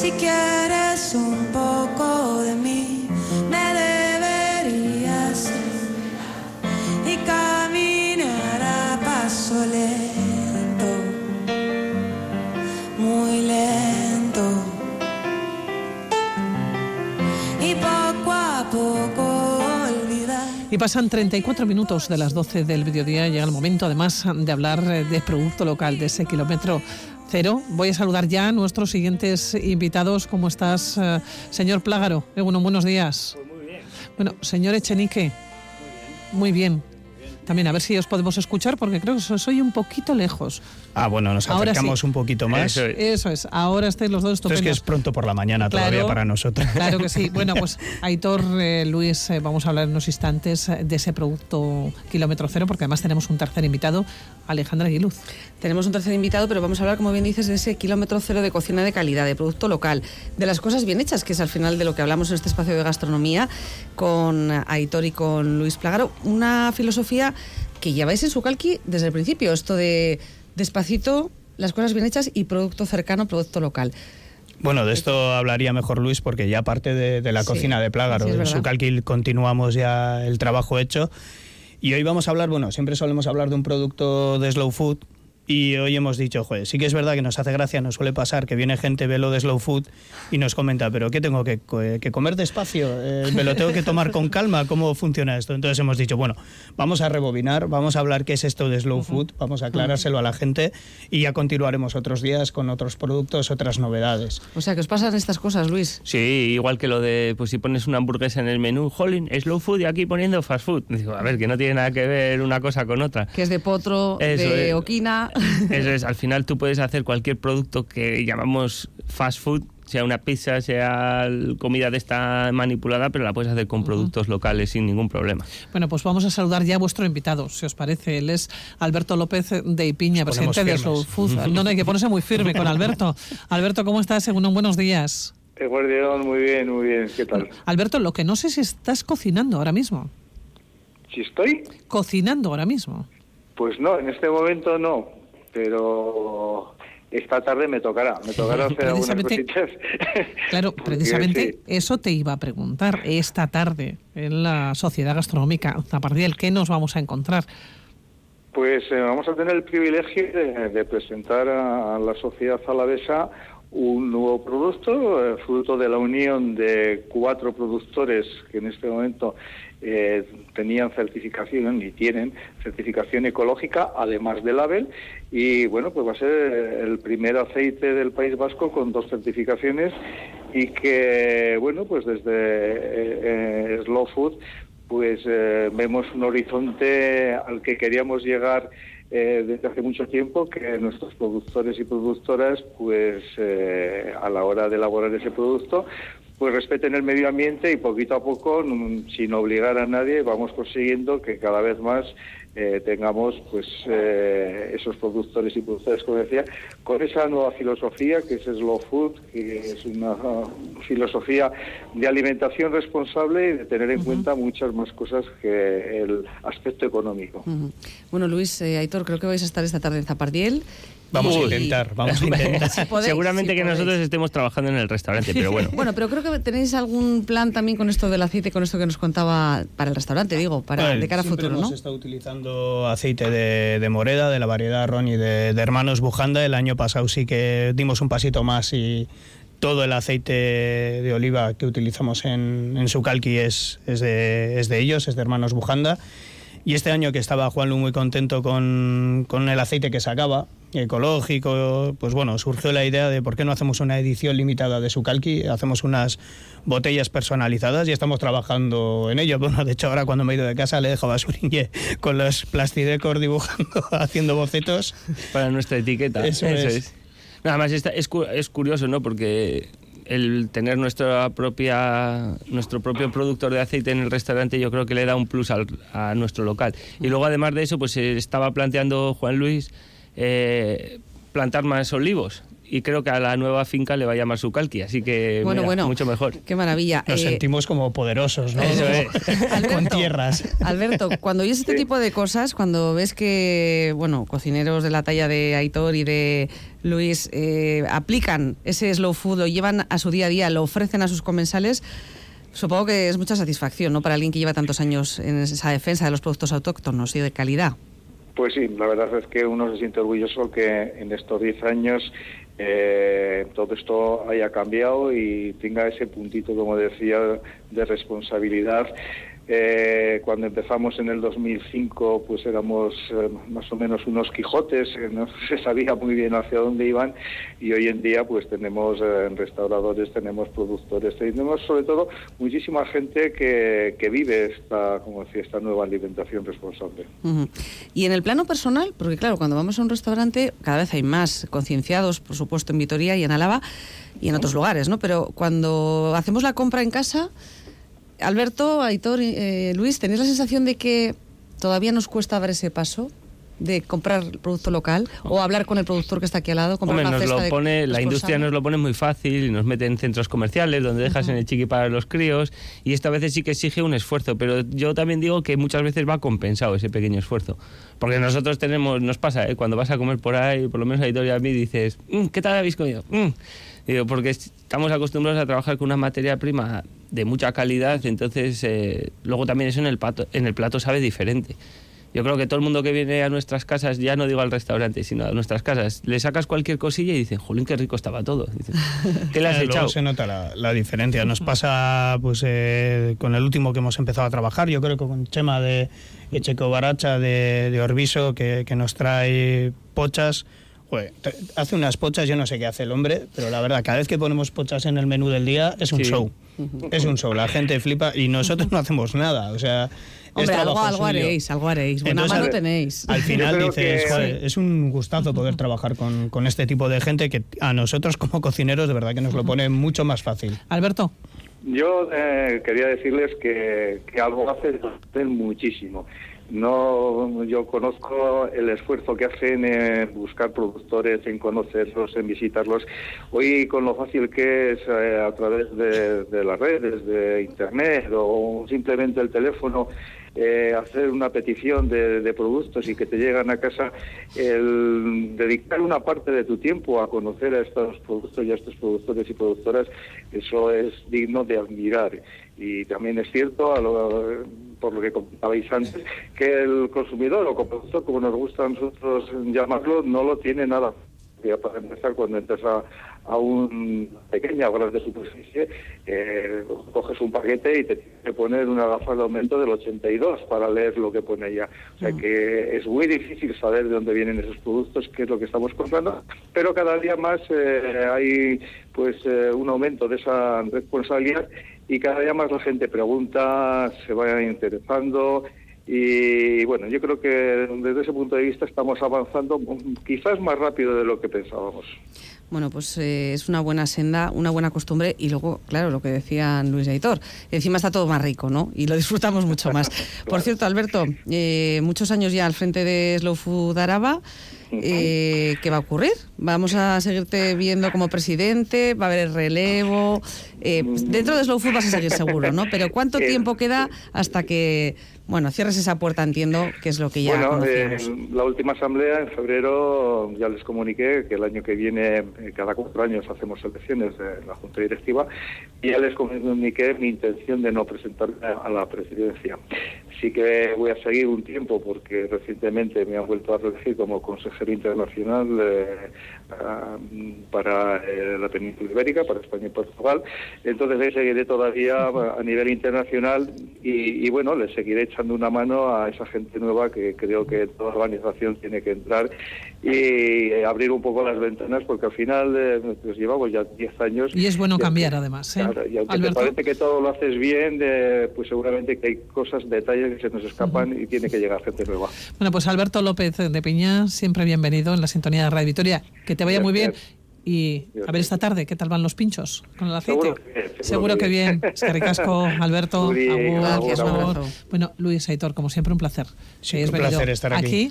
Si quieres un poco de mí, me deberías y caminar a paso lento, muy lento, y poco a poco olvidar. Y pasan 34 minutos de las 12 del mediodía. Llega el momento, además, de hablar de producto local, de ese kilómetro cero. Voy a saludar ya a nuestros siguientes invitados. ¿Cómo estás, señor Plágaro? Bueno, buenos días. Pues muy bien. Bueno, señor Echenique. Muy bien. También a ver si os podemos escuchar, porque creo que os oye un poquito lejos. Bueno, nos acercamos un poquito más. Eso es. Ahora estáis los dos estupendos. Esto es que es pronto por la mañana todavía para nosotros. Claro que sí. Bueno, pues Aitor, Luis, vamos a hablar en unos instantes de ese producto kilómetro cero, porque además tenemos un tercer invitado, Alejandra Aguiluz. Tenemos un tercer invitado, pero vamos a hablar, como bien dices, de ese kilómetro cero de cocina de calidad, de producto local, de las cosas bien hechas, que es al final de lo que hablamos en este espacio de gastronomía con Aitor y con Luis Plágaro. Una filosofía que lleváis en Sukalki desde el principio, esto de despacito, las cosas bien hechas y producto cercano, producto local. Bueno, de esto hablaría mejor Luis, porque ya aparte de la cocina de Plágaro, en Sukalki continuamos ya el trabajo hecho. Y hoy vamos a hablar, siempre solemos hablar de un producto de slow food. Y hoy hemos dicho, joder, sí que es verdad que nos hace gracia, nos suele pasar que viene gente, ve lo de slow food y nos comenta, pero ¿qué tengo que comer despacio? ¿Me lo tengo que tomar con calma? ¿Cómo funciona esto? Entonces hemos dicho, vamos a rebobinar, vamos a hablar qué es esto de slow food, vamos a aclarárselo a la gente y ya continuaremos otros días con otros productos, otras novedades. O sea, que os pasan estas cosas, Luis. Sí, igual que lo de, pues si pones una hamburguesa en el menú, jolín, slow food y aquí poniendo fast food. Digo, a ver, que no tiene nada que ver una cosa con otra. Que es de potro, de oquina. Eso es, al final tú puedes hacer cualquier producto que llamamos fast food, sea una pizza, sea comida de esta manipulada, pero la puedes hacer con productos locales sin ningún problema. Bueno, pues vamos a saludar ya a vuestro invitado, si os parece. Él es Alberto López de Ipiña, presidente de Slow Food. No hay que ponerse muy firme con Alberto. Alberto, ¿cómo estás? Buenos días. Muy bien. ¿Qué tal? Alberto, lo que no sé si estás cocinando ahora mismo. ¿Si estoy? Cocinando ahora mismo. Pues no, en este momento no. Pero esta tarde me tocará hacer algunas cositas. Claro, precisamente eso te iba a preguntar. Esta tarde, en la Sociedad Gastronómica Zapardiel, ¿qué nos vamos a encontrar? Pues vamos a tener el privilegio de presentar a la sociedad alavesa un nuevo producto, fruto de la unión de 4 productores que en este momento tenían certificación y tienen certificación ecológica, además del label, y pues va a ser el primer aceite del País Vasco con 2 certificaciones y que, pues desde Slow Food, pues vemos un horizonte al que queríamos llegar desde hace mucho tiempo, que nuestros productores y productoras, pues a la hora de elaborar ese producto, pues respeten el medio ambiente y poquito a poco, sin obligar a nadie, vamos consiguiendo que cada vez más tengamos pues esos productores y productoras, como decía, con esa nueva filosofía que es Slow Food, que es una filosofía de alimentación responsable y de tener en cuenta muchas más cosas que el aspecto económico. Bueno, Luis, Aitor, creo que vais a estar esta tarde en Zapardiel. Vamos a intentar. Seguramente que nosotros estemos trabajando en el restaurante, pero bueno. Bueno, pero creo que tenéis algún plan también con esto del aceite, con esto que nos contaba para el restaurante, de cara a futuro, ¿no? Hemos estado utilizando aceite de Moreda, de la variedad Ronnie de Hermanos Bujanda. El año pasado sí que dimos un pasito más y todo el aceite de oliva que utilizamos en Sukalki es de ellos, es de Hermanos Bujanda. Y este año, que estaba Juanlu muy contento con el aceite que sacaba, ecológico, pues surgió la idea de por qué no hacemos una edición limitada de Sukalki, hacemos unas botellas personalizadas y estamos trabajando en ello. De hecho, ahora cuando me he ido de casa le he dejado a Suriñe con los plastidecors dibujando, haciendo bocetos. Para nuestra etiqueta. Eso es. Nada más, es curioso, ¿no? Porque el tener nuestro propio productor de aceite en el restaurante, yo creo que le da un plus a nuestro local. Y luego, además de eso, pues estaba planteando Juan Luis plantar más olivos. y creo que a la nueva finca le va a llamar Sucalqui, así que mira, mucho mejor. Qué maravilla. Nos sentimos como poderosos, ¿no? Eso es. Alberto, con tierras. Alberto, cuando oyes este tipo de cosas, cuando ves que, bueno, cocineros de la talla de Aitor y de Luis aplican ese slow food, lo llevan a su día a día, lo ofrecen a sus comensales, supongo que es mucha satisfacción, ¿no?, para alguien que lleva tantos años en esa defensa de los productos autóctonos y de calidad. Pues sí, la verdad es que uno se siente orgulloso que en estos 10 años todo esto haya cambiado y tenga ese puntito, como decía, de responsabilidad. Cuando empezamos en el 2005, pues éramos más o menos unos Quijotes, no se sabía muy bien hacia dónde iban, y hoy en día pues tenemos restauradores, tenemos productores, tenemos sobre todo muchísima gente que vive esta nueva alimentación responsable. Uh-huh. Y en el plano personal, porque claro, cuando vamos a un restaurante cada vez hay más concienciados, por supuesto en Vitoria y en Álava y en otros lugares, ¿no? Pero cuando hacemos la compra en casa, Alberto, Aitor, Luis, ¿tenéis la sensación de que todavía nos cuesta dar ese paso de comprar el producto local o hablar con el productor que está aquí al lado? Hombre, la industria nos lo pone muy fácil y nos mete en centros comerciales donde dejas en el chiqui para los críos, y esto a veces sí que exige un esfuerzo, pero yo también digo que muchas veces va compensado ese pequeño esfuerzo, porque nosotros nos pasa, cuando vas a comer por ahí, por lo menos Aitor y a mí, dices, ¿qué tal habéis comido? Digo, porque estamos acostumbrados a trabajar con una materia prima de mucha calidad, entonces luego también eso en el plato sabe diferente. Yo creo que todo el mundo que viene a nuestras casas, ya no digo al restaurante, sino a nuestras casas, le sacas cualquier cosilla y dicen, jolín, qué rico estaba todo. Dicen, ¿qué le has echado? Luego se nota la diferencia. Nos pasa pues con el último que hemos empezado a trabajar, yo creo que con Chema de Echeco Baracha de Orbiso, que nos trae pochas. Joder, hace unas pochas, yo no sé qué hace el hombre, pero la verdad, cada vez que ponemos pochas en el menú del día es un show. Es un show, la gente flipa y nosotros no hacemos nada, o sea... Hombre, algo haréis. Buena mano tenéis. Al final dices, joder, es un gustazo poder trabajar con este tipo de gente que a nosotros como cocineros de verdad que nos lo pone mucho más fácil. Alberto. Yo quería decirles que algo hacen muchísimo. No, yo conozco el esfuerzo que hacen en buscar productores, en conocerlos, en visitarlos. Hoy, con lo fácil que es a través de las redes, de internet o simplemente el teléfono, hacer una petición de productos y que te llegan a casa, el dedicar una parte de tu tiempo a conocer a estos productos y a estos productores y productoras, eso es digno de admirar. Y también es cierto, por lo que comentabais antes, que el consumidor o productor, como nos gusta a nosotros llamarlo, no lo tiene nada. Ya para empezar, cuando entras a un pequeña o grande superficie, coges un paquete y te tienes que poner una gafas de aumento del 82 para leer lo que pone allá. O sea que es muy difícil saber de dónde vienen esos productos, qué es lo que estamos comprando, pero cada día más hay pues un aumento de esa responsabilidad y cada día más la gente pregunta, se va interesando. Y bueno, yo creo que desde ese punto de vista estamos avanzando quizás más rápido de lo que pensábamos. Bueno, pues es una buena senda, una buena costumbre, y luego, claro, lo que decían Luis y Aitor, encima está todo más rico, ¿no? Y lo disfrutamos mucho más. Claro. Por cierto, Alberto, muchos años ya al frente de Slow Food Araba. ¿Qué va a ocurrir? ¿Vamos a seguirte viendo como presidente? ¿Va a haber el relevo? Dentro de Slow Food vas a seguir seguro, ¿no? Pero ¿cuánto tiempo queda hasta que, bueno, cierres esa puerta? Entiendo que es lo que ya conocíamos. La última asamblea en febrero ya les comuniqué que el año que viene, cada 4 años hacemos elecciones de la Junta Directiva, y ya les comuniqué mi intención de no presentarme a la presidencia. Sí que voy a seguir un tiempo porque recientemente me han vuelto a reelegir como consejero internacional para la península ibérica, para España y Portugal. Entonces le seguiré todavía a nivel internacional y bueno, le seguiré echando una mano a esa gente nueva que creo que toda organización tiene que entrar y abrir un poco las ventanas, porque al final pues llevamos ya 10 años. Y es bueno cambiar además, ¿eh? Claro, y aunque Alberto, te parece que todo lo haces bien, pues seguramente que hay cosas, detalles que se nos escapan y tiene que llegar gente nueva. Bueno, pues Alberto López de Piña, siempre bienvenido en la sintonía de Radio Vitoria. Que te vaya muy bien. Y a ver esta tarde, ¿qué tal van los pinchos con el aceite? Seguro que bien. Es que ricasco, Alberto. Gracias, Bueno, Luis, Aitor, como siempre, un placer. Sí, un placer estar aquí.